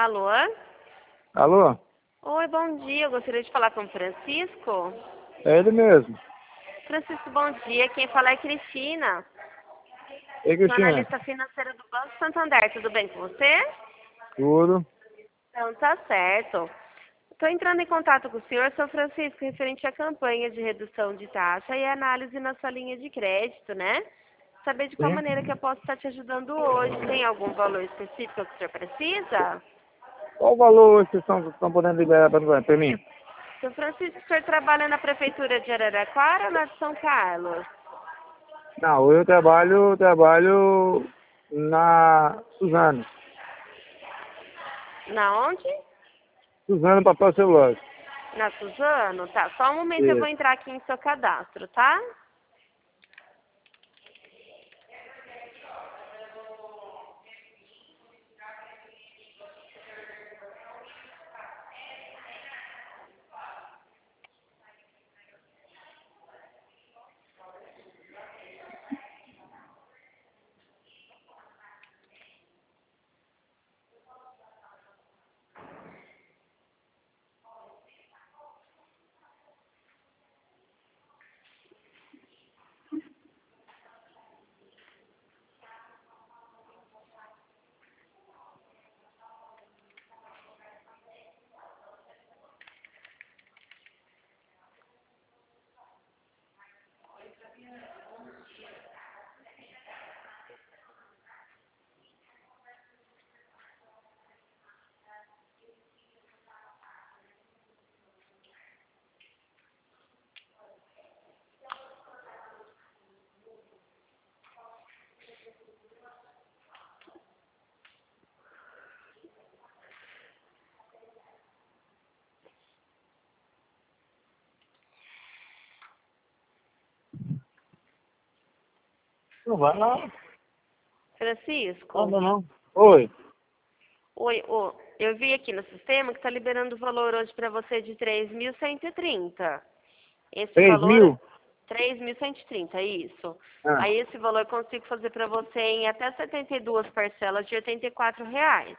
Alô? Alô? Oi, bom dia. Eu gostaria de falar com o Francisco. É ele mesmo. Francisco, bom dia. Quem fala é Cristina. Ei, Sou Cristina. analista financeira do Banco Santander. Tudo bem com você? Tudo. Então, tá certo. Estou entrando em contato com o senhor, São Francisco, referente à campanha de redução de taxa e análise na sua linha de crédito, né? Saber de qual Sim. maneira que eu posso estar te ajudando hoje. Tem algum valor específico que o senhor precisa? Qual o valor vocês estão podendo liberar para mim? São Francisco, o senhor trabalha na prefeitura de Araraquara ou na de São Carlos? Não, eu trabalho na Suzano. Na onde? Suzano Papel Celulose. Na Suzano? Tá, só um momento eu vou Isso. entrar aqui em seu cadastro, tá? Não vai não. Francisco? Não. Oi. Oi, eu vi aqui no sistema que está liberando o valor hoje para você de 3.130. Esse 3 valor, mil? 3.130, isso. Ah, Aí esse valor eu consigo fazer para você em até 72 parcelas de R$ 84.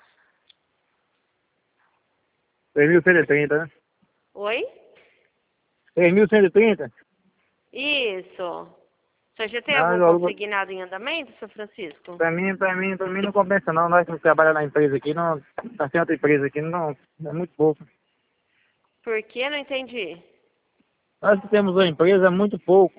3.130, né? Oi? 3.130? Isso. O senhor já tem algum Não, consignado em andamento, seu Francisco? pra mim não compensa não. Nós que trabalhamos na empresa aqui, não, tá sem outra empresa aqui, não, é muito pouco. Por quê? Não entendi. Nós que temos uma empresa, é muito pouco.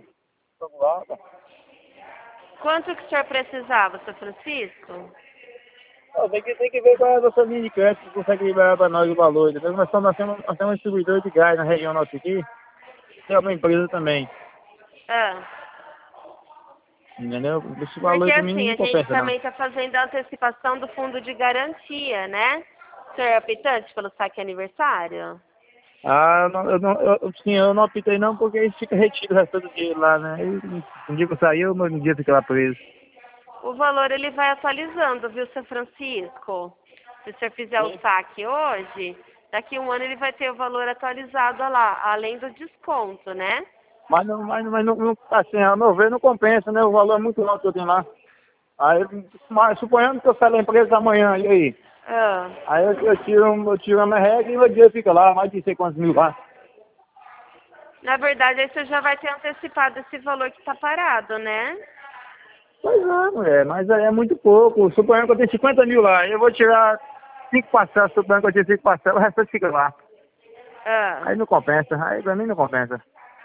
Quanto que o senhor precisava, seu Francisco? Pô, tem que ver qual é a nossa linha de crédito que consegue liberar para nós o valor. Entendeu? Nós temos um distribuidor de gás na região nossa aqui, tem uma empresa também. Ah, Entendeu? Esse valor porque aí para mim assim, não a gente compensa não. também está fazendo a antecipação do fundo de garantia, né? O senhor é apitante pelo saque aniversário? Ah, sim, eu não optei não porque aí fica retido o resto do dia lá, né? Aí, um dia que eu sair, um dia fica lá preso. O valor ele vai atualizando, viu, seu Francisco? Se o senhor fizer o saque hoje, daqui a um ano ele vai ter o valor atualizado lá, além do desconto, né? Mas não, assim, a meu ver não compensa, né? O valor é muito alto que eu tenho lá. Aí, mas, suponhando que eu saio da empresa amanhã, e aí? Ah, Aí eu tiro a minha regra e o dia fica lá, mais de sei quantos mil lá. na verdade, aí você já vai ter antecipado esse valor que está parado, né? Pois é, mulher, mas aí é muito pouco. Suponhando que eu tenho 50 mil lá, eu vou tirar 5 parcelas, suponhando que eu tenho 5 parcelas, o resto fica lá. Ah, Aí não compensa, aí pra mim não compensa.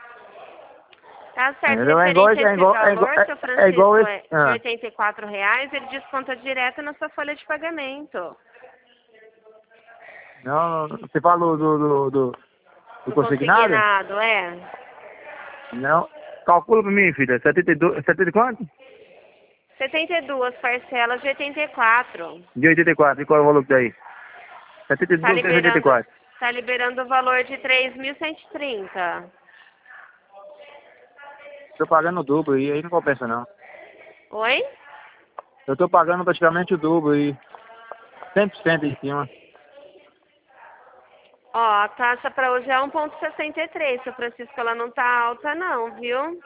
tá certo. Entendeu? É igual, Referente esse- a é esse igual, é igual, valor, seu é igual Francisco, esse. é de Ah. R$ 84, ele desconta direto na sua folha de pagamento. Não, você falou do Do consignado? consignado, é. Não. Calcula pra mim, filha. 72, 70 e quanto? 72 parcelas de 84. De 84. E qual é o valor que tá aí? Tá 72 e liberando, 84. tá liberando o valor de 3.130. Tô pagando o dobro aí não compensa não. Oi? Eu tô pagando praticamente o dobro aí. 100% em cima. Ó, a taxa para hoje é 1,63. Seu Francisco, ela não tá alta não, viu?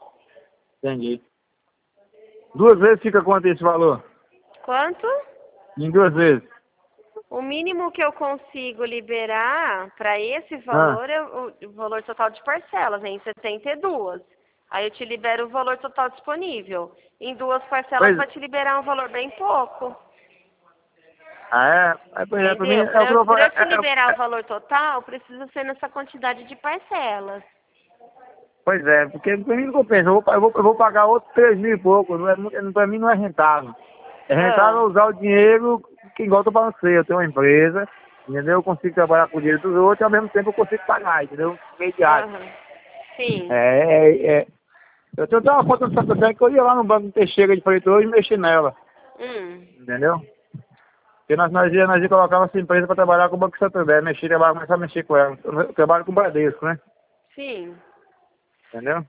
Entendi. Duas vezes fica quanto esse valor? Quanto? Em 2 vezes. O mínimo que eu consigo liberar para esse valor é o valor total de parcelas, em 72. Aí eu te libero o valor total disponível. Em 2 parcelas vai te liberar um valor bem pouco. Ah, é? Pois é, pra mim, Entendeu? Para eu te liberar o valor total, precisa ser nessa quantidade de parcelas. Pois é, porque pra mim não compensa. Eu vou pagar outros 3 mil e pouco. Pra mim não é rentável. É rentável usar o dinheiro que igual eu tô falando pra você. Eu tenho uma empresa, entendeu? Eu consigo trabalhar com o dinheiro dos outros e ao mesmo tempo eu consigo pagar, entendeu? Meio diário. Sim. Eu tenho até uma conta do Santander que eu ia lá no banco do Teixeira de Freitas e mexer nela. Entendeu? Porque nós ia colocar nossa empresa para trabalhar com o Banco Santander, começar a mexer com ela. Eu trabalho com o Bradesco, né? Sim. Entendeu?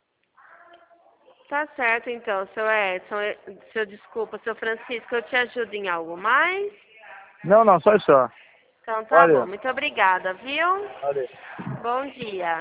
Tá certo então, seu Edson, seu Francisco, eu te ajudo em algo mais? Não, só isso. Então tá bom, Valeu. muito obrigada, viu? Valeu. Bom dia.